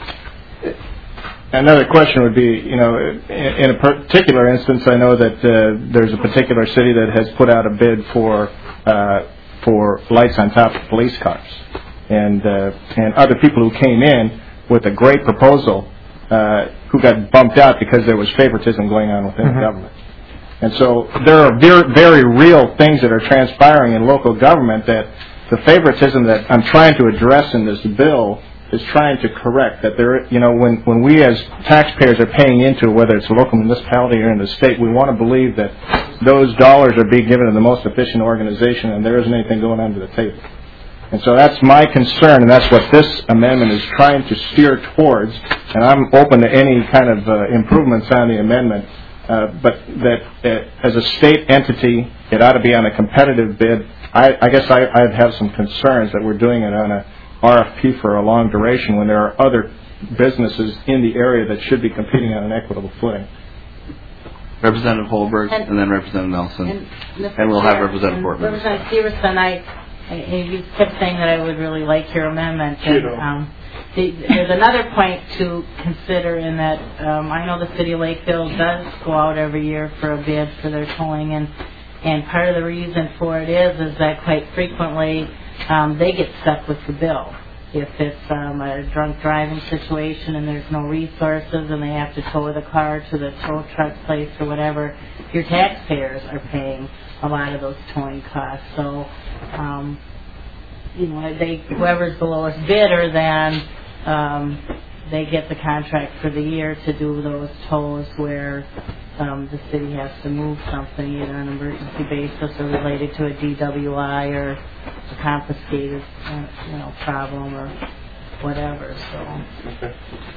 Another question would be, you know, in a particular instance, I know that uh, there's a particular city that has put out a bid for uh, for lights on top of police cars. and uh, and other people who came in with a great proposal uh, who got bumped out because there was favoritism going on within mm-hmm. the government. And so there are very, very real things that are transpiring in local government that the favoritism that I'm trying to address in this bill is trying to correct. That there, you know, when, when we as taxpayers are paying into, whether it's a local municipality or in the state, we want to believe that those dollars are being given to the most efficient organization and there isn't anything going under the table. And so that's my concern, and that's what this amendment is trying to steer towards. And I'm open to any kind of uh, improvements on the amendment. Uh, but that uh, as a state entity, it ought to be on a competitive bid. I, I guess I, I'd have some concerns that we're doing it on a R F P for a long duration when there are other businesses in the area that should be competing on an equitable footing. Representative Holberg and, and then Representative Nelson. And, and we'll have Representative Portman. Representative Severson, I, I, you kept saying that I would really like your amendment. And, um, the, there's another point to consider in that um, I know the City of Lakeville does go out every year for a bid for their towing, and and part of the reason for it is is that quite frequently um, they get stuck with the bill. If it's um, a drunk driving situation and there's no resources and they have to tow the car to the tow truck place or whatever, your taxpayers are paying a lot of those towing costs. So, um, you know, they whoever's the lowest bidder, then um, they get the contract for the year to do those tows where um, the city has to move something either on an emergency basis or related to a D W I or a confiscated, uh, you know, problem or whatever. So. Okay.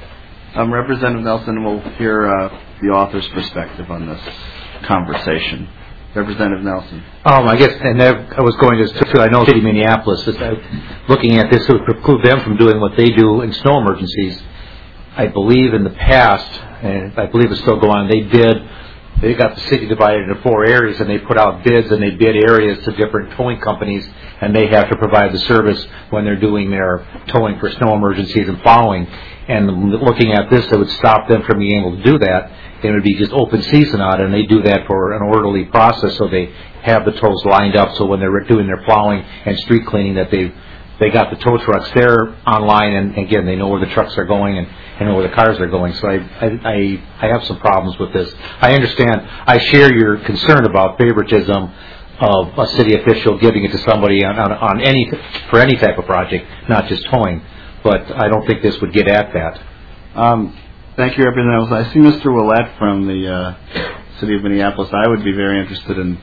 Um, Representative Nelson will hear uh, the author's perspective on this conversation. Representative Nelson. Um, I guess, and I was going to, I know City of Minneapolis, looking at this, it would preclude them from doing what they do in snow emergencies. I believe in the past, and I believe it's still going on, they did, they got the city divided into four areas, and they put out bids, and they bid areas to different towing companies, and they have to provide the service when they're doing their towing for snow emergencies and plowing. And looking at this, it would stop them from being able to do that. It would be just open season on it, and they do that for an orderly process, so they have the tows lined up, so when they're doing their plowing and street cleaning, that they they got the tow trucks there online, and again, they know where the trucks are going and, and know where the cars are going. So I, I I have some problems with this. I understand. I share your concern about favoritism of a city official giving it to somebody on, on, on any for any type of project, not just towing. But I don't think this would get at that. Um, thank you, Representative. I see Mister Willett from the uh, City of Minneapolis. I would be very interested in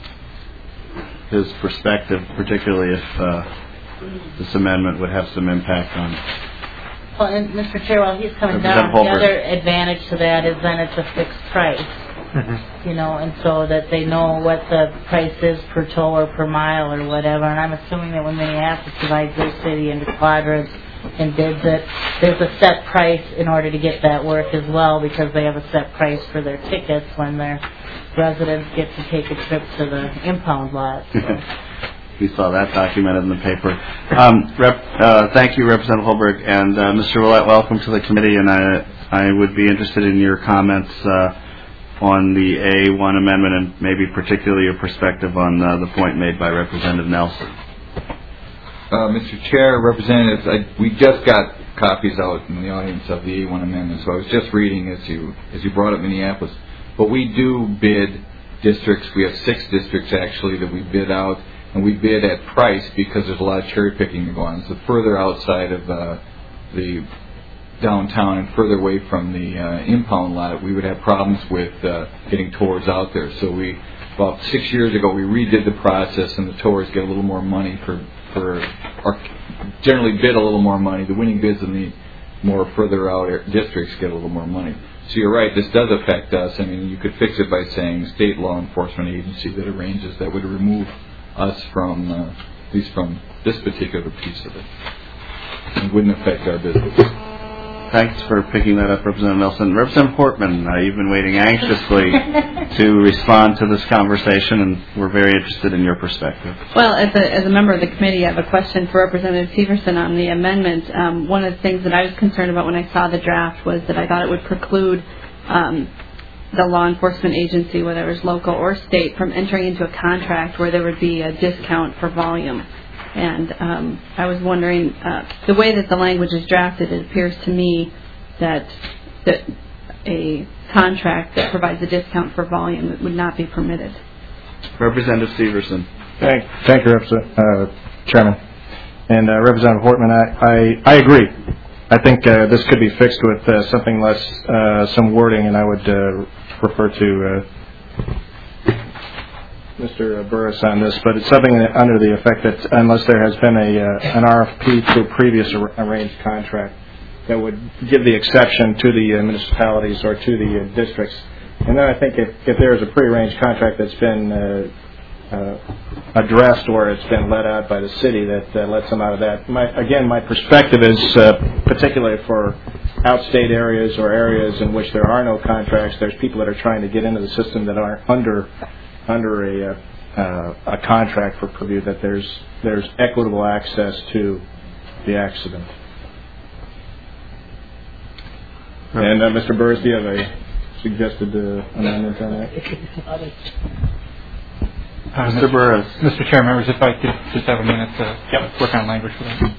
his perspective, particularly if uh, this amendment would have some impact on. Well, and Mister Chair, while he's coming down, the other advantage to that is then it's a fixed price. Mm-hmm. You know, and so that they know what the price is per tow or per mile or whatever. And I'm assuming that when Minneapolis divides their city into quadrants and bids it, there's a set price in order to get that work as well, because they have a set price for their tickets when their residents get to take a trip to the impound lot. So. We saw that documented in the paper. Um, Rep, uh, thank you, Representative Holberg, and uh, Mister Willett. Welcome to the committee, and I I would be interested in your comments uh, on the A one amendment, and maybe particularly your perspective on uh, the point made by Representative Nelson. Uh, Mister Chair, Representatives, I, we just got copies out in the audience of the A one amendment, so I was just reading as you as you brought up Minneapolis. But we do bid districts. We have six districts actually that we bid out, and we bid at price because there's a lot of cherry picking to go on. So further outside of uh, the downtown and further away from the uh, impound lot, we would have problems with uh, getting towers out there. So we about six years ago we redid the process, and the towers get a little more money for. For or generally bid a little more money. The winning bids in the more further out districts get a little more money. So you're right, this does affect us. I mean, you could fix it by saying state law enforcement agency that arranges that would remove us from, uh, at least from this particular piece of it. It wouldn't affect our business. Thanks for picking that up, Representative Nelson. Representative Portman, uh, you've been waiting anxiously to respond to this conversation, and we're very interested in your perspective. Well, as a, as a member of the committee, I have a question for Representative Severson on the amendment. Um, one of the things that I was concerned about when I saw the draft was that I thought it would preclude um, the law enforcement agency, whether it was local or state, from entering into a contract where there would be a discount for volume. And um, I was wondering, uh, the way that the language is drafted, it appears to me that that a contract that provides a discount for volume would not be permitted. Representative Severson. Thank, thank you, Representative, uh, Chairman. And uh, Representative Hortman, I, I, I agree. I think uh, this could be fixed with uh, something less, uh, some wording, and I would uh, refer to uh, Mister Burris on this, but it's something that under the effect that unless there has been a uh, an R F P to a previous ar- arranged contract, that would give the exception to the uh, municipalities or to the uh, districts. And then I think if, if there is a prearranged contract that's been uh, uh, addressed or it's been let out by the city that uh, lets them out of that. My, again, my perspective is uh, particularly for outstate areas or areas in which there are no contracts. There's people that are trying to get into the system that aren't under under a uh, a contract for purview. That there's there's equitable access to the accident. And uh, Mister Burris, do you have a suggested uh, amendment on that? Uh, Mister Burris. Mister Chair, members, if I could just have a minute to yep. work on language for that.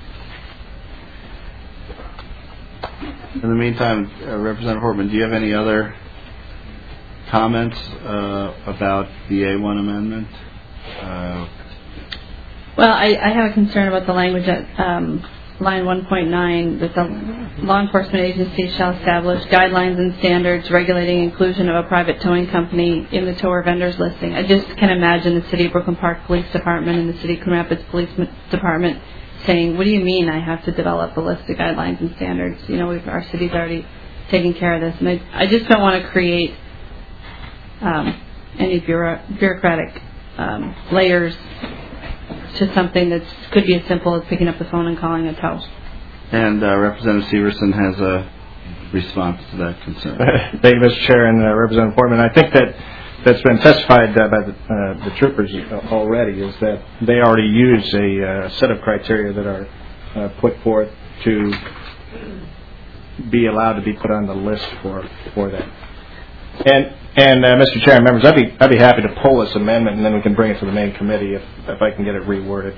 In the meantime, uh, Representative Hortman, do you have any other comments uh, about the A one amendment? Uh, well, I, I have a concern about the language at um, line one point nine, that the law enforcement agency shall establish guidelines and standards regulating inclusion of a private towing company in the tower vendors listing. I just can imagine the City of Brooklyn Park Police Department and the City of Coon Rapids Police Department saying, what do you mean I have to develop a list of guidelines and standards? You know, we've, our city's already taking care of this. And I, I just don't want to create um, any bureau, bureaucratic um, layers to something that could be as simple as picking up the phone and calling a tow. And uh, Representative Severson has a response to that concern. Thank you, Mister Chair, and uh, Representative Portman. I think that that's been testified uh, by the, uh, the troopers already, is that they already use a uh, set of criteria that are uh, put forth to be allowed to be put on the list for for that. And and uh, Mister Chair and members, I'd be I'd be happy to pull this amendment, and then we can bring it to the main committee if if I can get it reworded.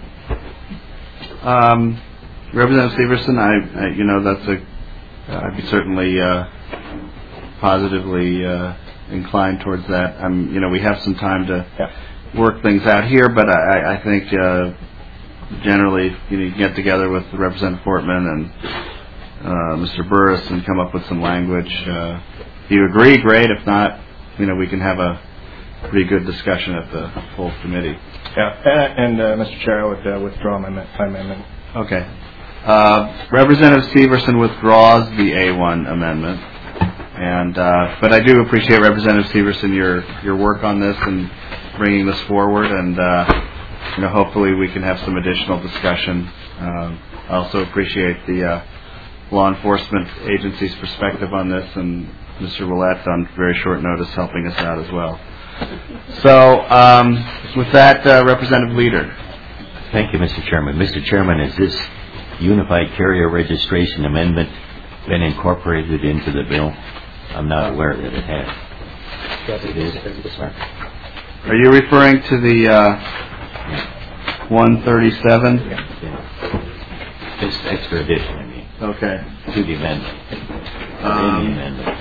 Um, Representative Severson, I, I you know that's a I'd be certainly uh, positively uh, inclined towards that. Um, you know we have some time to yeah. work things out here, but I, I think uh, generally you know you get together with Representative Portman and uh, Mister Burris and come up with some language. Uh, if you agree, great. If not, you know we can have a pretty good discussion at the full committee. Yeah, and, and uh, Mister Chair, I would uh, withdraw my amendment. Okay. Uh, Representative Severson withdraws the A one amendment, and uh, but I do appreciate Representative Severson your your work on this and bringing this forward, and uh, you know hopefully we can have some additional discussion. Uh, I also appreciate the uh, law enforcement agency's perspective on this, and Mister Willett on very short notice helping us out as well. So um, with that, uh, Representative Leader. Thank you, Mister Chairman. Mister Chairman, has this Unified Carrier Registration Amendment been incorporated into the bill? I'm not aware that it has. Yes, it is. Are you referring to the uh, one thirty-seven? Yeah. yeah. This extra addition, I mean. Okay. To the amendment. Um, the amendment.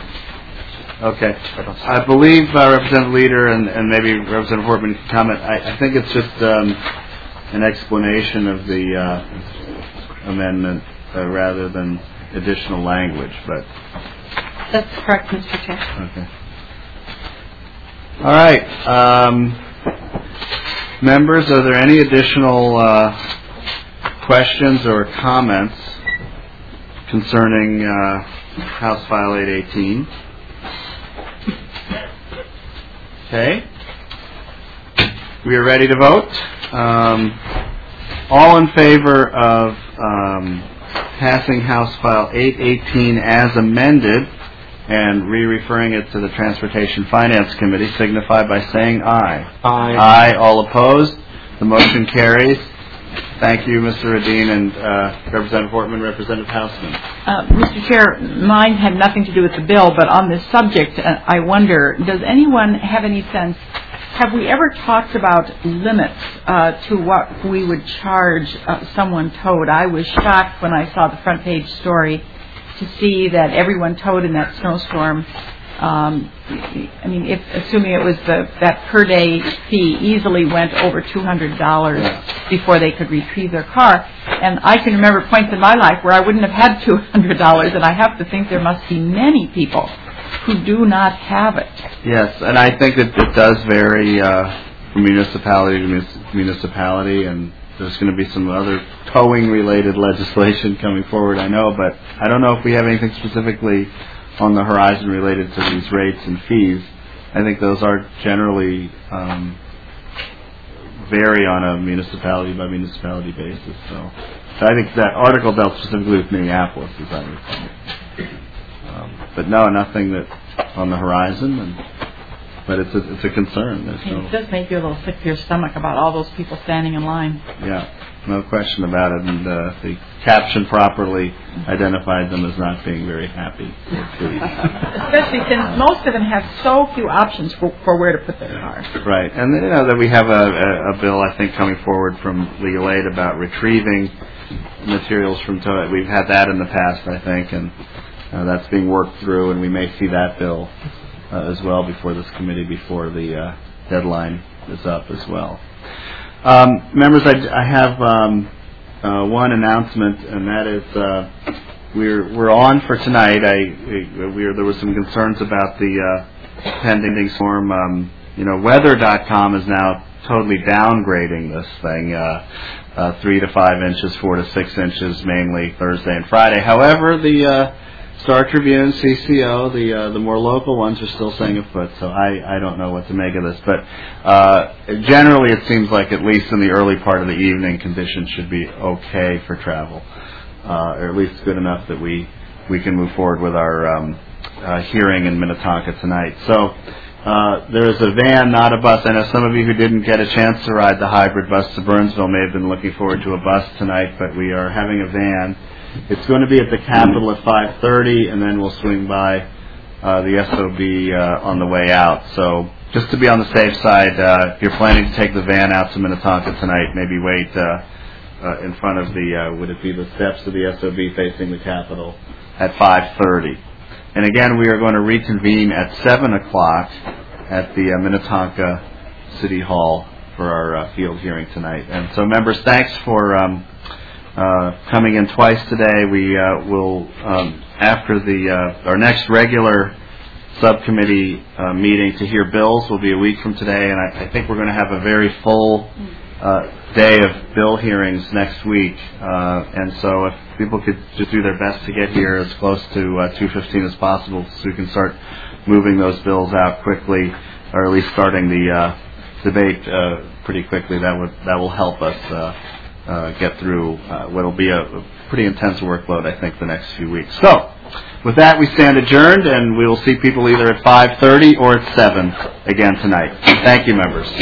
Okay. I believe uh, Representative Leader and, and maybe Representative Hortman can comment. I, I think it's just um, an explanation of the uh, amendment uh, rather than additional language, but that's correct, Mister Chair. Okay. All right, um, members, are there any additional uh, questions or comments concerning uh, House File eight eighteen? Okay. We are ready to vote. Um, all in favor of um, passing House File eight eighteen as amended and re-referring it to the Transportation Finance Committee signify by saying aye. Aye. Aye. All opposed? The motion carries. Thank you, Mister Radin and uh, Representative Hortman, Representative Hausman. Uh, Mister Chair, mine had nothing to do with the bill, but on this subject, uh, I wonder, does anyone have any sense have we ever talked about limits uh, to what we would charge uh, someone towed? I was shocked when I saw the front page story to see that everyone towed in that snowstorm. Um, I mean, if, assuming it was the, that per day fee easily went over two hundred dollars before they could retrieve their car. And I can remember points in my life where I wouldn't have had two hundred dollars, and I have to think there must be many people who do not have it. Yes, and I think that it does vary uh, from municipality to munis- municipality, and there's going to be some other towing-related legislation coming forward, I know, but I don't know if we have anything specifically on the horizon related to these rates and fees. I think those are generally um, vary on a municipality-by-municipality basis. So, so I think that article dealt specifically with Minneapolis, as I recall. Um, but no, nothing that on the horizon, and, but it's a, it's a concern. There's no, it does make you a little sick to your stomach about all those people standing in line. Yeah, no question about it. And uh, the caption properly identified them as not being very happy. Especially since most of them have so few options for, for where to put their car. Right, and you know that we have a, a, a bill, I think, coming forward from Legal Aid about retrieving materials from tow. We've had that in the past, I think, and Uh, that's being worked through, and we may see that bill uh, as well before this committee, before the uh, deadline is up as well. Um, members, I, I have um, uh, one announcement, and that is uh, we're we're on for tonight. I we, we're, there was some concerns about the uh, pending storm. Um, you know, weather dot com is now totally downgrading this thing. Uh, uh, three to five inches, four to six inches, mainly Thursday and Friday. However, the uh, Star Tribune, C C O, the uh, the more local ones are still saying a foot, so I, I don't know what to make of this. But uh, generally it seems like at least in the early part of the evening, conditions should be okay for travel, uh, or at least good enough that we, we can move forward with our um, uh, hearing in Minnetonka tonight. So uh, there is a van, not a bus. I know some of you who didn't get a chance to ride the hybrid bus to Burnsville may have been looking forward to a bus tonight, but we are having a van. It's going to be at the Capitol at five thirty, and then we'll swing by uh, the S O B uh, on the way out. So just to be on the safe side, uh, if you're planning to take the van out to Minnetonka tonight, maybe wait uh, uh, in front of the, uh, would it be the steps of the S O B facing the Capitol at five thirty. And again, we are going to reconvene at seven o'clock at the uh, Minnetonka City Hall for our uh, field hearing tonight. And so members, thanks for Um, Uh, coming in twice today. We uh, will, um, after the uh, our next regular subcommittee uh, meeting to hear bills will be a week from today, and I, I think we're going to have a very full uh, day of bill hearings next week. Uh, and so if people could just do their best to get here as close to uh, two fifteen as possible so we can start moving those bills out quickly, or at least starting the uh, debate uh, pretty quickly, that would that will help us uh, Uh, get through uh, what will be a, a pretty intense workload, I think, the next few weeks. So, with that, we stand adjourned, and we will see people either at five thirty or at seven again tonight. Thank you, members.